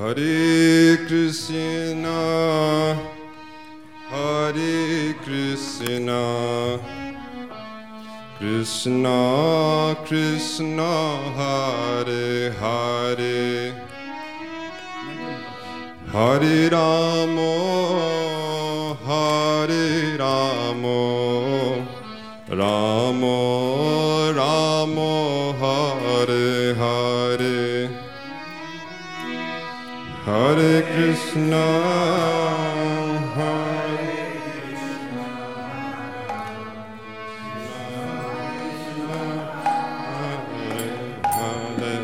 Hare Krishna, Hare Krishna, Krishna Krishna, Hare Hare, Hare Rama, Hare Rama, Rama Rama, Hare Hare, Hare Krishna, Hare Krishna, Hare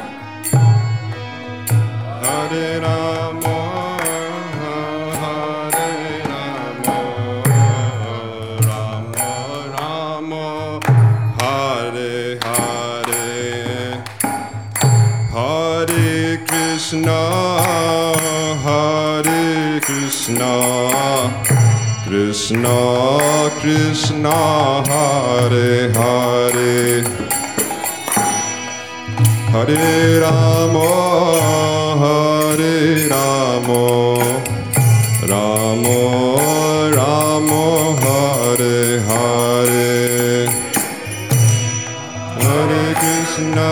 Hare, Hare Rama, Hare Rama, Rama Rama, Hare Hare, Hare Krishna, Hare Krishna, Krishna Krishna, Hare Hare, Hare Rama, Hare Rama, Rama Rama, Hare Hare, Hare Krishna,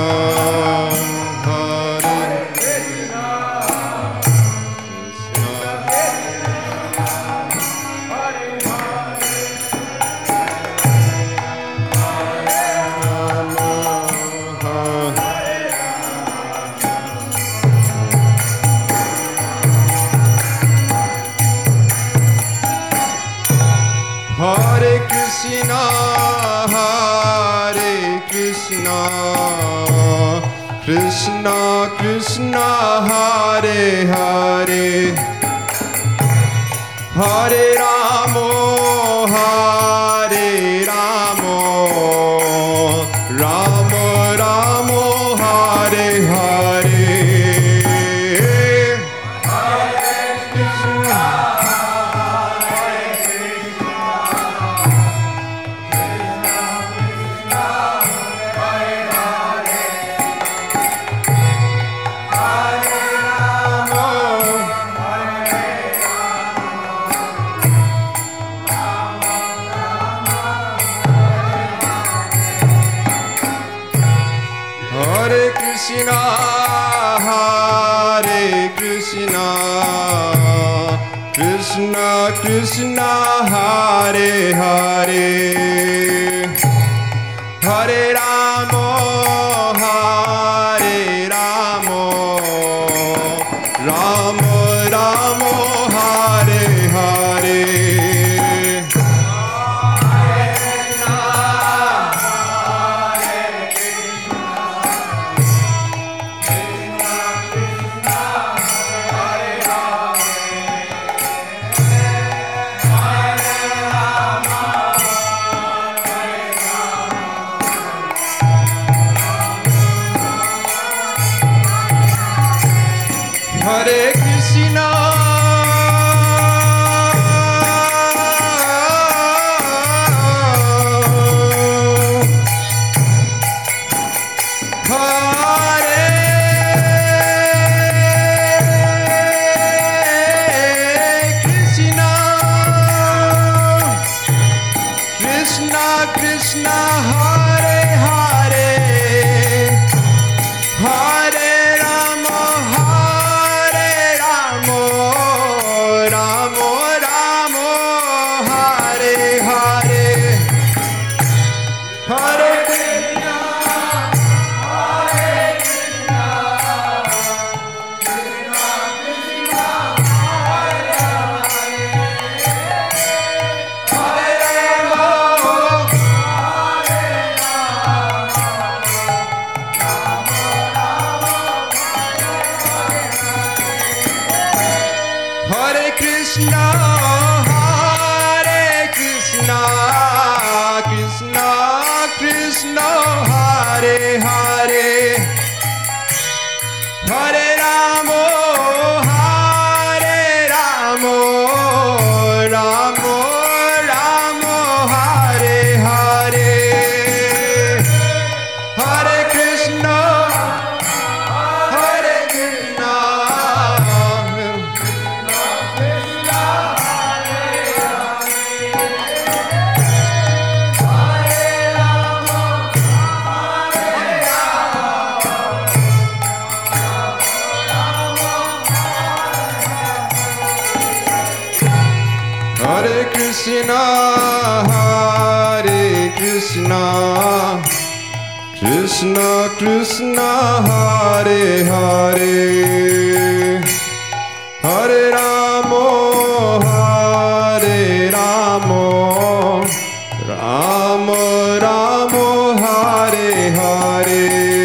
Hare Krishna, Hare Krishna, Krishna Krishna, Hare Hare, Hare Rama, Hare Rama, Rama Rama, Hare Hare, Hare Krishna, Hare Krishna, Hare Krishna, Krishna Krishna, Hare Hare, Hare Rama, Hare Rama, Rama Rama, Hare Hare, Hare Krishna, Hare Krishna, Krishna Krishna, Hare Hare, Hare Rama, Hare Rama, Rama Rama, Hare Hare, Hare Krishna, Hare Krishna, Krishna Krishna, Hare Hare, Hare Rama, Hare Rama, Krishna, Krishna Krishna, Hare Hare, Hare Ramo, Hare Ramo, Ramo Ramo, Hare Hare.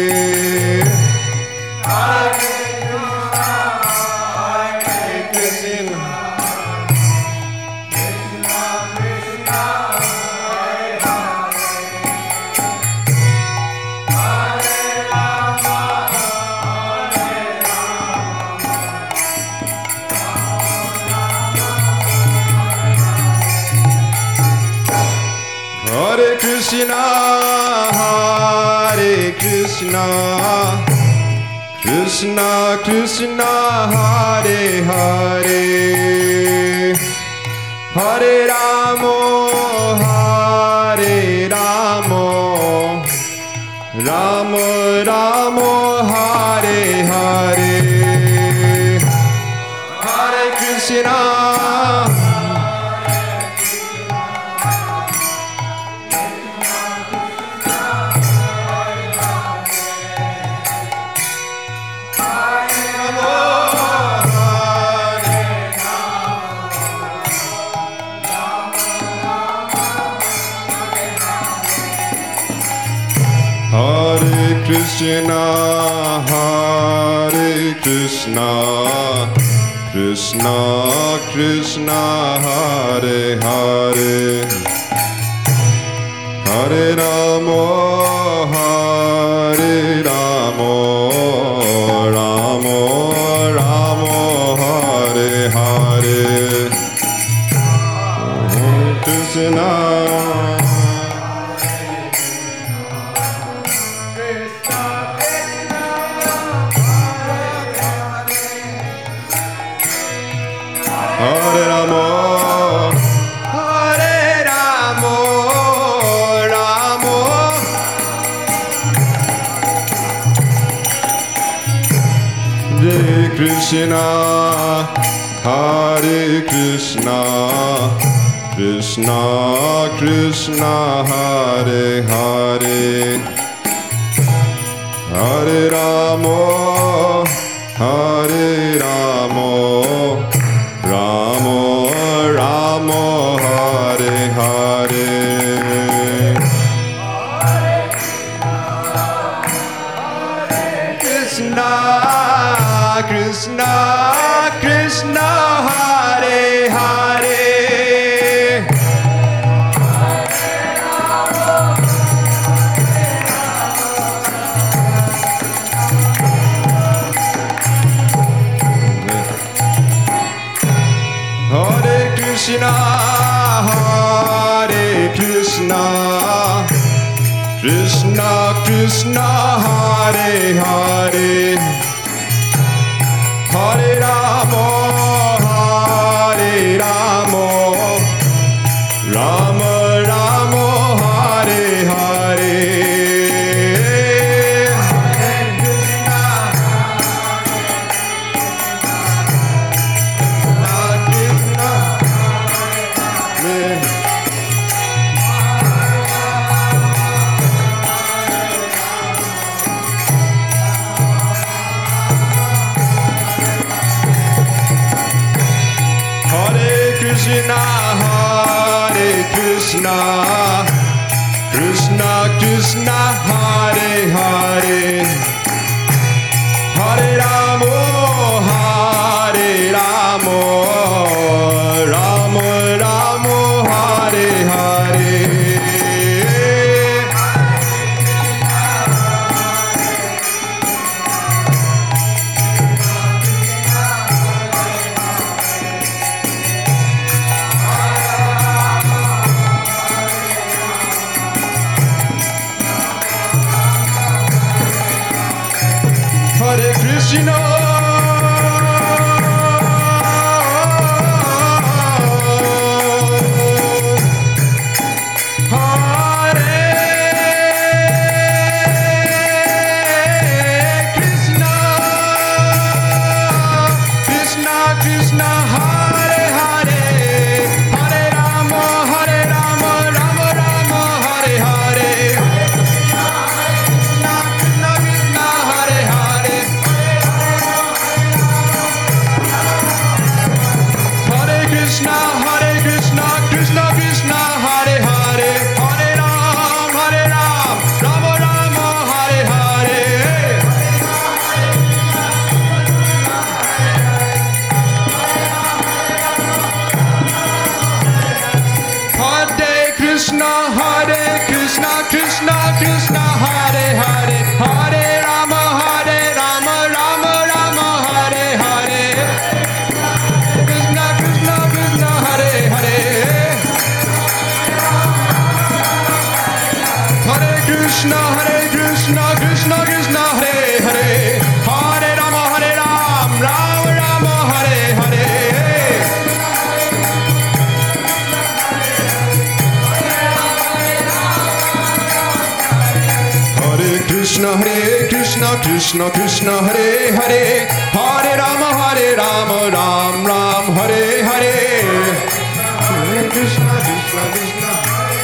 Krishna, Hare Krishna, Krishna Krishna, Hare Hare, Hare Ramo, Hare Ramo, Ramo Ramo, Hare Hare, Hare Krishna. Krishna, Hare Krishna, Krishna Krishna, Hare Hare, Hare Ramo, Hare Ramo, Ramo Ramo, Hare Hare, Krishna. Hare Ramo, Hare Ramo, Ramo. Hare Krishna, Hare Krishna, Krishna Krishna, Hare Hare, Hare Ramo, Hare Ramo, Ramo Ramo, Hare Hare. Krishna, Krishna Krishna, Hare Hare. Krishna, Hare Krishna, Krishna Krishna, Hare Hare, Hare Ramo, Hare Ramo, Rama Ramo, Hare Hare. Krishna, Hare Krishna, Krishna Krishna, Hare Hare, Hare Ramo, Hare Ramo, Ramo Ramo, Hare Hare. Hare Krishna, Krishna Krishna, Hare Hare, Hare Rama, Hare Rama, Rama Rama, Hare Hare. Krishna Krishna Krishna Hare Hare Hare Rama Rama Rama Hare Hare Krishna Krishna Krishna Hare Hare Hare Krishna Krishna Krishna Hare Hare Hare Rama Rama Rama Hare Hare Krishna Krishna Krishna Hare Hare Hare Rama Ram Ram Hare Hare Hare Krishna Krishna Krishna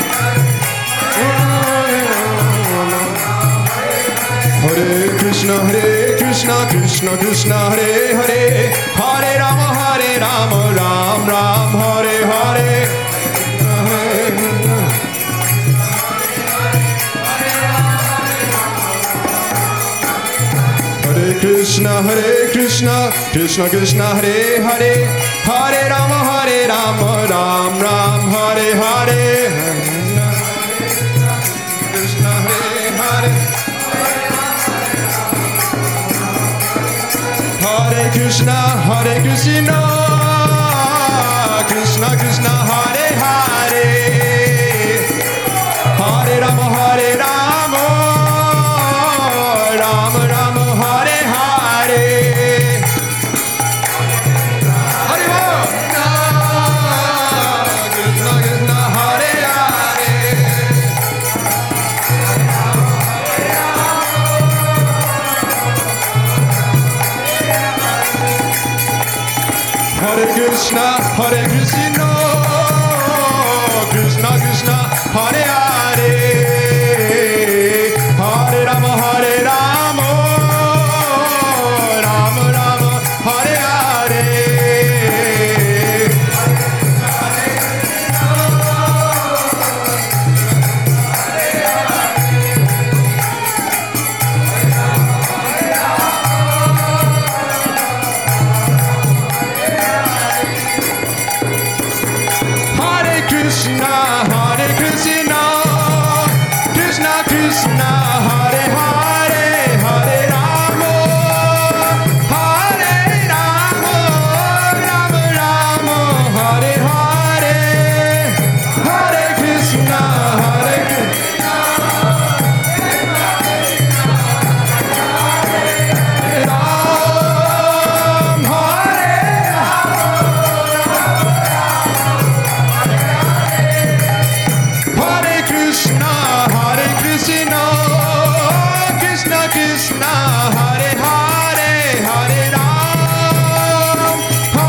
Hare Krishna Krishna Krishna Hare Hare Hare Rama Ram Ram Hare Hare Krishna Krishna Krishna Hare Hare Hare Rama Ram Ram Hare Hare Krishna Hare Hare Hare Krishna Krishna Krishna Hare Hare Hare Rama Ram Ram Hare Hare Hare Krishna Krishna Hare Hare Hare Krishna Krishna Krishna Hare Hare Hare Rama Ram Ram Hare Hare Krishna Krishna Krishna Hare Hare Hare Rama Ram Ram Hare Hare Hare Krishna Ram Hare Hare Krishna Krishna Krishna Hare Hare Hare Ram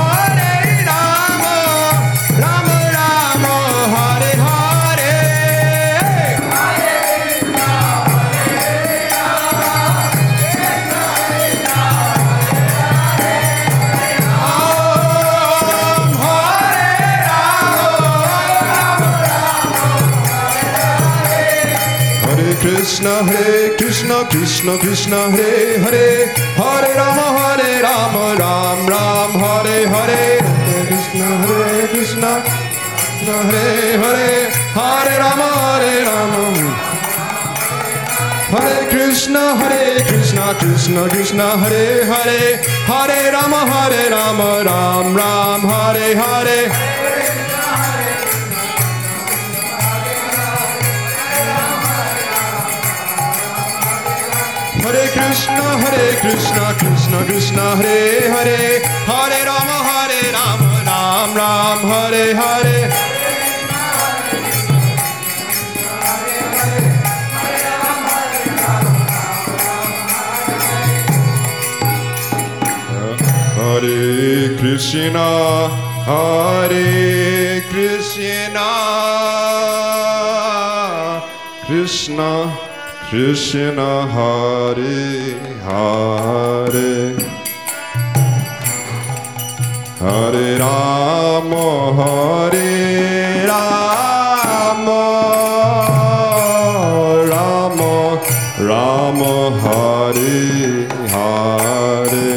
Ram Hare Hare Krishna Krishna Hare Hare Hare Rama Ram Ram Hare Hare Krishna Krishna Hare Hare Hare Rama Hare Krishna Krishna Hare Hare Hare Rama Ram Ram Hare Hare Hare Krishna Krishna Hare Hare Hare Rama Ram Ram Hare Hare Hare Krishna Krishna Krishna Hare Hare Hare Rama Rama Rama Hare Hare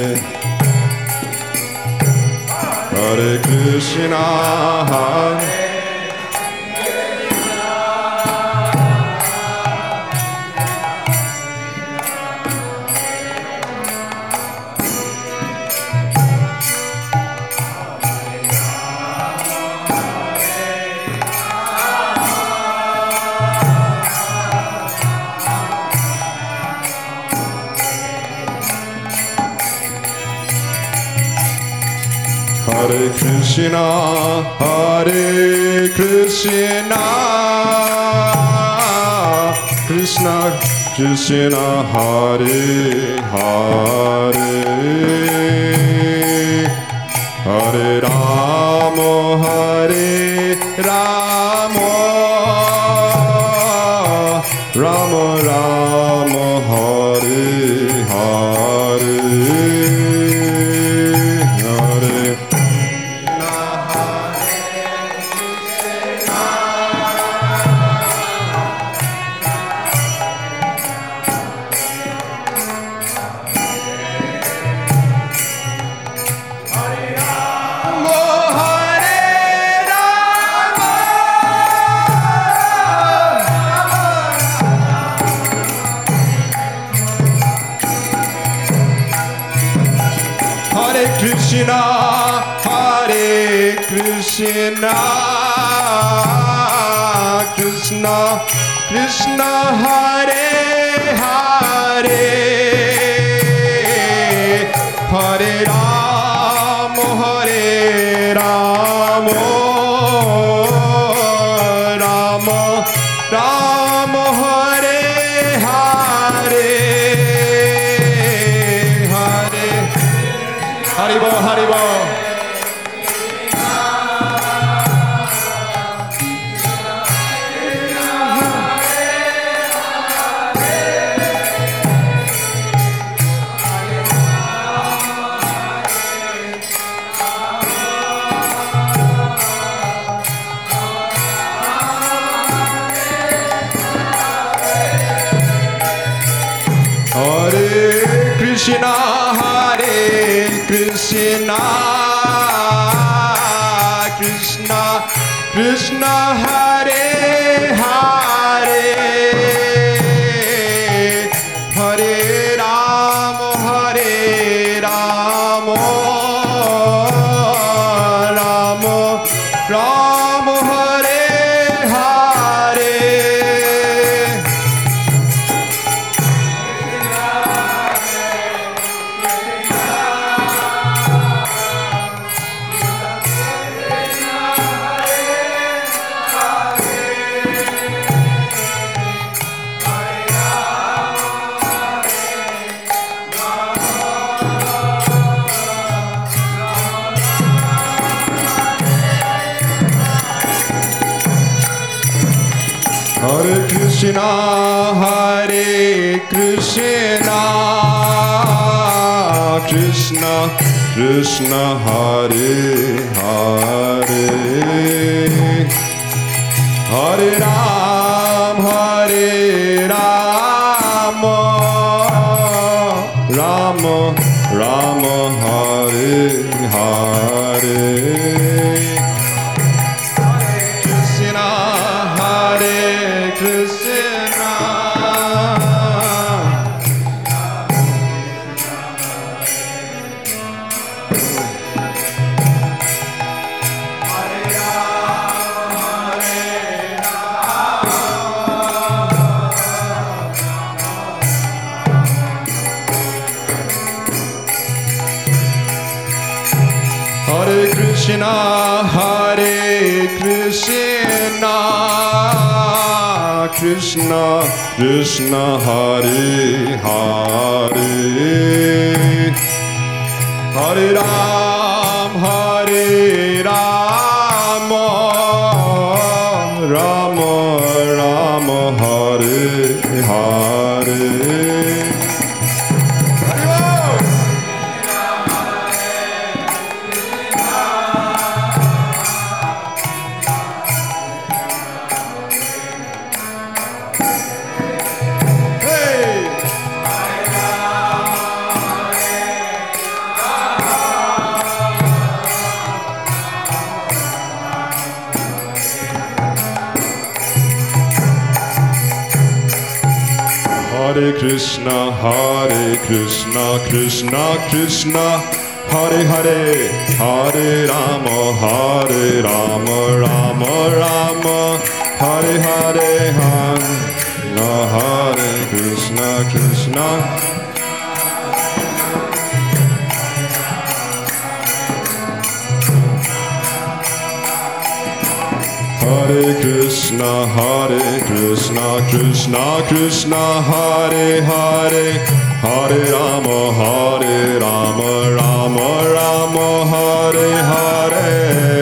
Hare Krishna Hare Hare Krishna, Hare Krishna, Krishna Krishna, Hare Hare, Hare Rama, Hare Rama, Rama Rama, Hare Hare, Hare Krishna, Hare Krishna, Krishna Krishna, Hare Hare, Hare Rama, Hare Rama, Rama Rama, Hare Hare, Hare Haribo, Haribo. Hare Krishna, Hare Krishna, Krishna Krishna, Hare Hare, Hare Rama, Hare Rama, Rama Rama, Hare Hare. Hare Krishna, Hare Krishna, Krishna Krishna, Hare Hare, Hare Rama, Hare Rama, Rama Rama, Hare Hare. Krishna, Hare Krishna, Hare Krishna, Hare Krishna, Krishna Krishna, Hare Hare, Hare Rama, Hare Rama, Rama Rama, Hare Hare. Hare Krishna, Hare Krishna, Krishna Krishna, Hare Hare, Hare Rama, Hare Rama, Rama Rama, Hare Hare, Hare Krishna, Krishna. Hare Krishna, Krishna Krishna, Hare Hare, Hare Rama, Rama Rama, Hare Hare.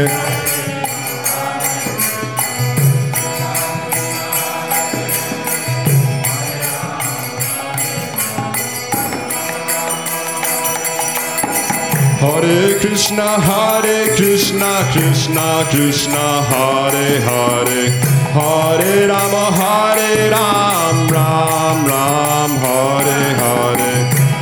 Hare Krishna, Krishna Krishna, Hare Hare, Hare Rama, Ram Ram, Hare Hare.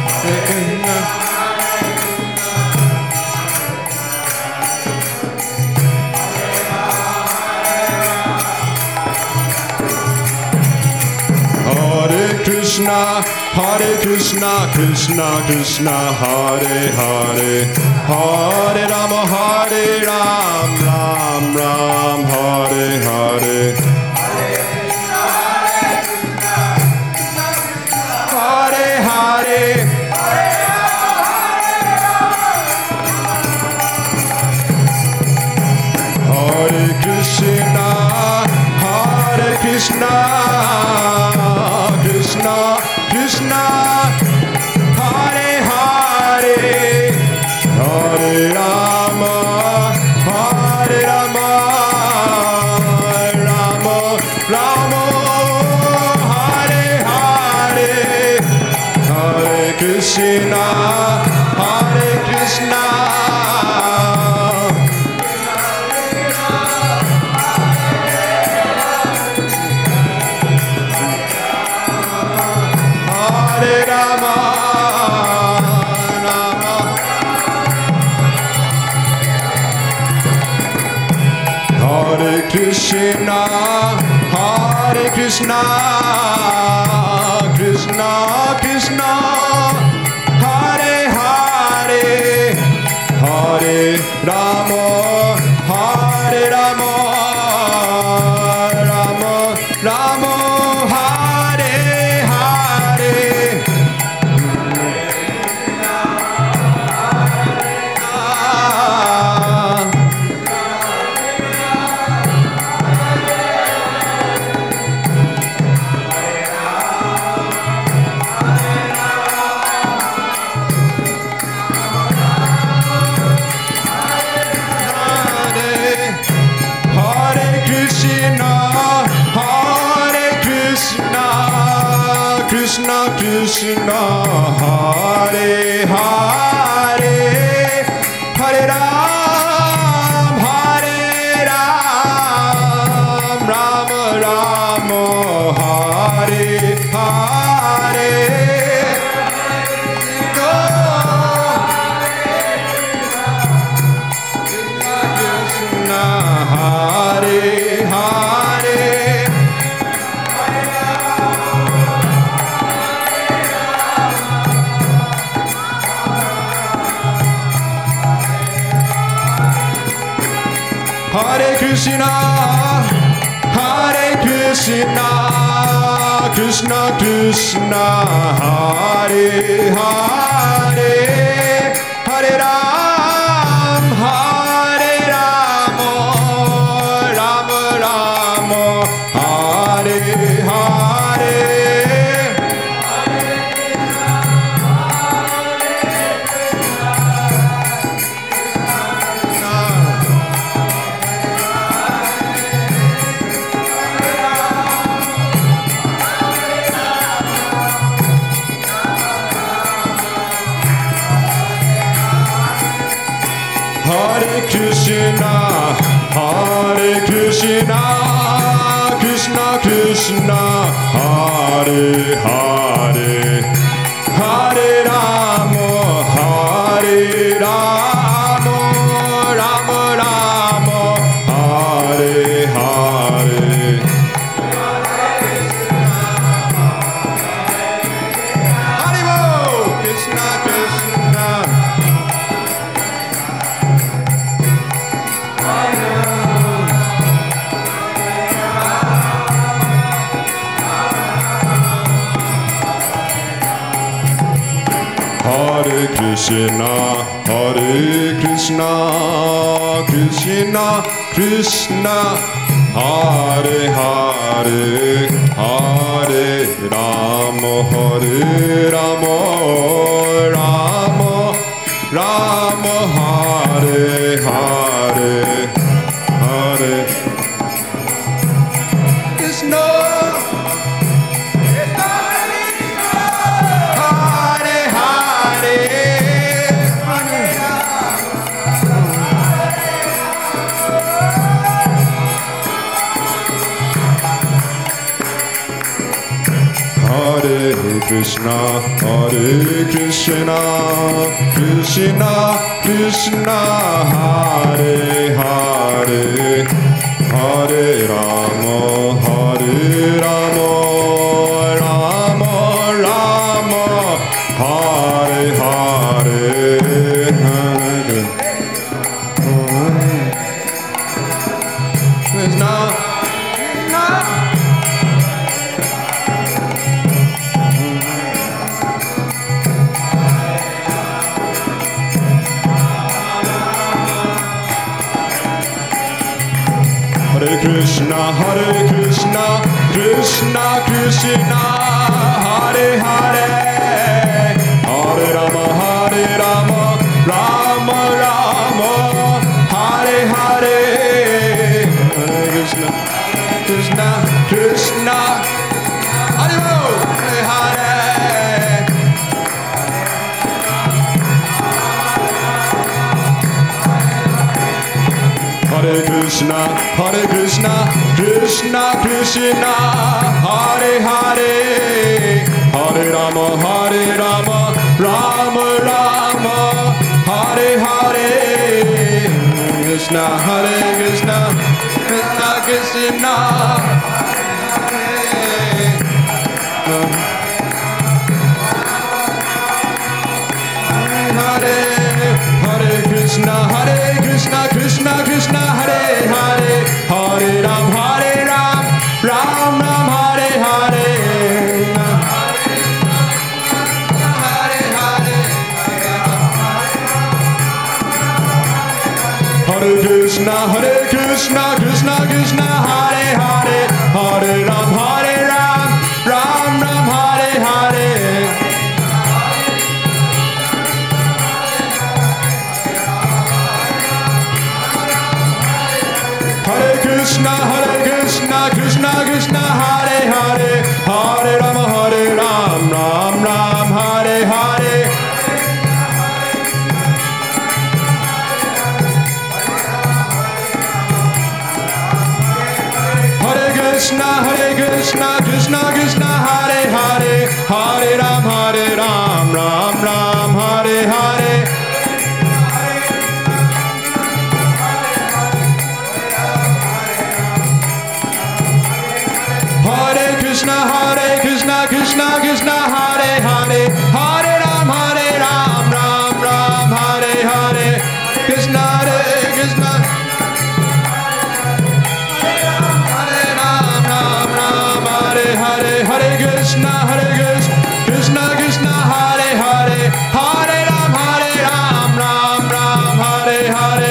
Hare Krishna, Krishna Krishna, Hare Hare, Hare Rama, Ram Ram, Hare Hare. Hare Hare. Hare Krishna, Krishna Krishna, Hare Hare, Hare Rama, Rama Rama, Hare Hare, Hare Krishna, Krishna. Krishna, Krishna Krishna Krishna, Hare Hare, Hare Rama, Rama Rama, Hare Hare. Krishna Krishna, Hare Hare, Hare Ram, Ram Rama, Hare Hare. Krishna Hare Hare. Hare Krishna, Krishna Krishna, Hare Hare, Hare Ram, Ram Rama, Hare Hare. Hare Krishna, Krishna Krishna, Hare Hare, Hare Rama, Ram Rama, Hare Hare. Haribo, Krishna Krishna. Hare Krishna, Krishna Krishna, Hare Hare, Hare Rama, Hare Rama, Rama Rama, Hare Hare, Hare Krishna. Hare Hare, Hare Krishna, Hare Krishna, Krishna Krishna, Hare Hare, Hare Rama, Hare Rama, Rama Rama, Hare Hare, Hare Krishna. Hare Krishna, Hare Krishna, Krishna Krishna, Hare Hare, Hare Rama, Hare Rama, Rama Rama, Hare Hare, Hare Krishna, Krishna Krishna, Hare Hare, Hare Hare Krishna, Hare Krishna, Krishna Krishna, Hare Hare, Hare Rama, Hare Rama, Rama Rama, Hare Hare, Krishna, Hare Krishna, Krishna Krishna, Hare Hare Krishna, Hare Krishna, Krishna Krishna, Hare Hare, Hare Ram, Hare Ram, Ram Ram, Hare Hare, Hare Hare, Hare Krishna, Hare Krishna, Krishna Krishna, Hare Hare, Hare Ram, Hare Ram, Ram Ram, Hare Hare. Hare Krishna, Krishna Krishna, Hare Hare, Hare Rama, Hare Ram, Ram Ram, Hare Hare. Hare Krishna, Krishna Krishna, Hare Hare, Hare Ram, Ram Ram, Hare Hare. Hare Krishna, Krishna Krishna, Hare Hare, Hare Ram, Ram Ram, Hare Hare. Krishna, Hare Krishna, Hare Ram, Ram Ram, Hare Hare. Hare Krishna, Krishna Krishna, Hare Hare, Hare Ram, Ram Ram, Hare Hare.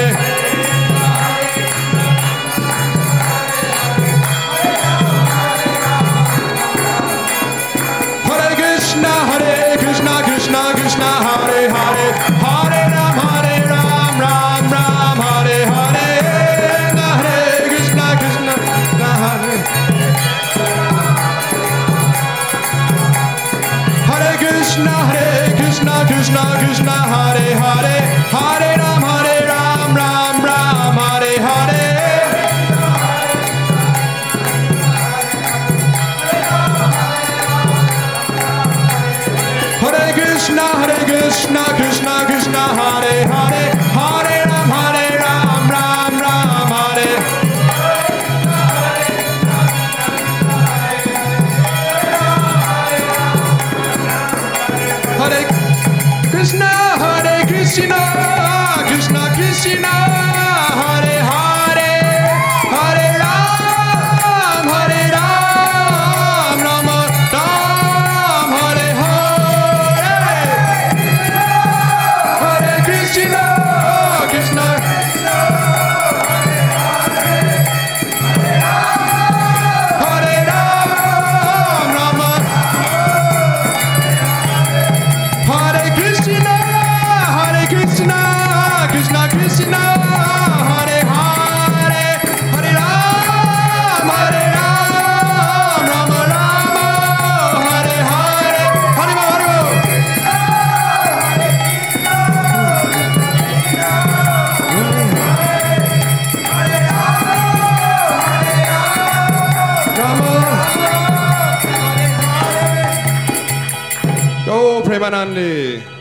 Krishna, Krishna, Hare Hare, Hare Ram, Ram Ram, Hare Hare. Hare Krishna, Krishna, Hare Hare Krishna, Krishna Krishna, Hare Hare, Hare Ram, Ram Ram, Hare Hare. Hare Krishna, Krishna Krishna, Hare Hare, Hare Ram, Ram Ram, Hare. Hare Krishna, Krishna Krishna, Hare Hare, Hare Ram, Ram Ram, Hare Hare. Oh, Premanandi.